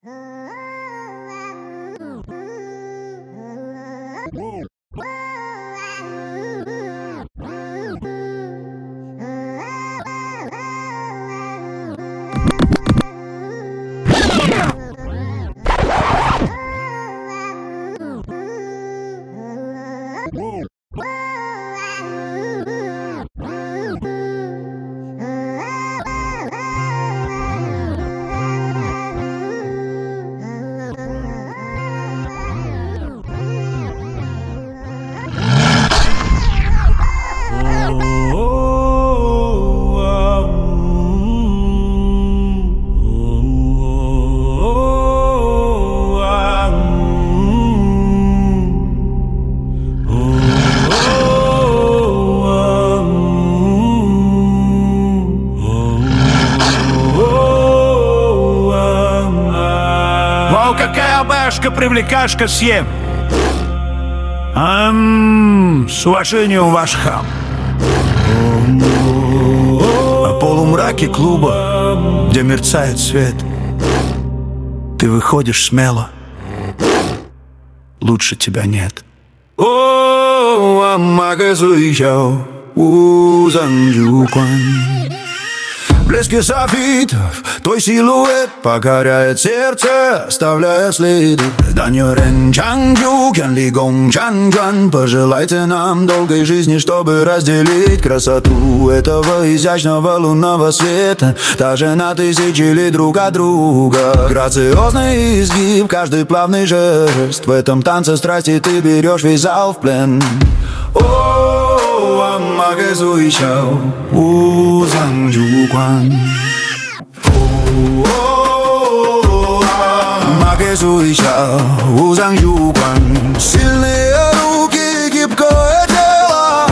Вау, какая башка, привлекашка съем. С уважением, ваш хам. О полумраке клуба, где мерцает свет, ты выходишь смело, лучше тебя нет. О, амагазуйяу, узанджукван. В блеске софитов твой силуэт покоряет сердце, оставляя следы. Даньорен чанджу, кянли гong чанджан. Пожелайте нам долгой жизни, чтобы разделить красоту этого изящного лунного света. Даже на тысячи ли друг от друга. Грациозный изгиб, каждый плавный жест. В этом танце страсти ты берешь весь зал в плен. О, амагазуйяу, узанджукван. Амагазуйяу, узанджукван. Сильные руки, гибкое тело.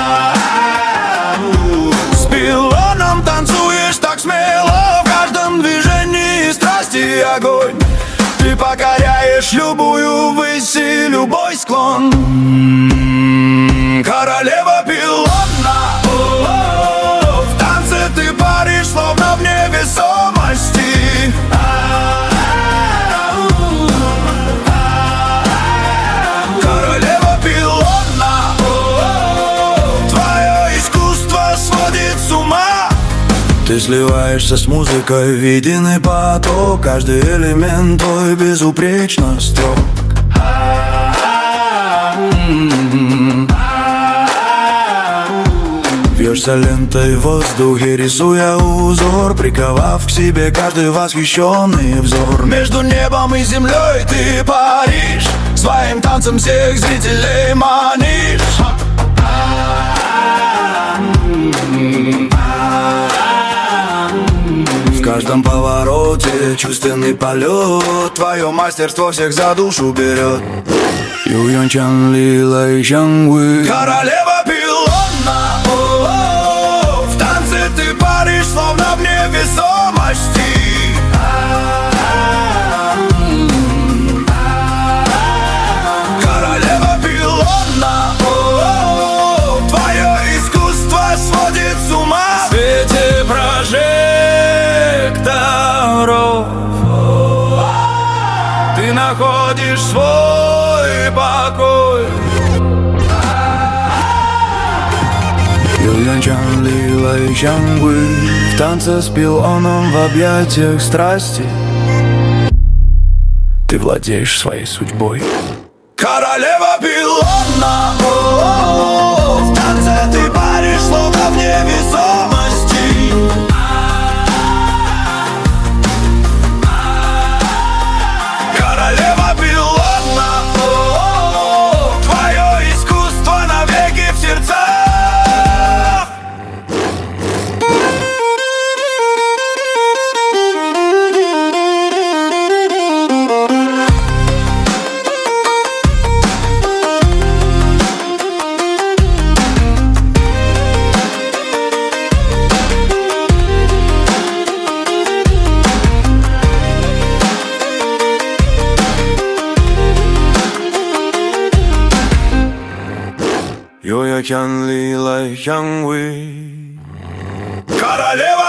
С пилоном танцуешь так смело. В каждом движении страсти и огонь. Ты покоряешь любую высь и любой склон. Королева пилона. В танце ты паришь, словно в невесомости. Королева пилона. Твое искусство сводит с ума. Ты сливаешься с музыкой в единый поток. Каждый элемент твой безупречно строг. Вьешься лентой в воздухе, рисуя узор, приковав к себе каждый восхищенный взор. Между небом и землей ты паришь, своим танцем всех зрителей манишь. В каждом повороте чувственный полет. Твое мастерство всех за душу берет. Юйончан лилай чангуи. Королева пилона. В танце ты паришь, словно в невесомости. Королева пилона. Твое искусство сводит с ума. В свете прожекторов ты находишь свой покой. Юйончан лилай чангуи. В танце с пилоном в объятиях страсти ты владеешь своей судьбой. Королева пилона. В танце ты паришь, словно в невесомости. Королева пилона. Твое искусство навеки в сердцах. Юйончан лилай чангуи. Королева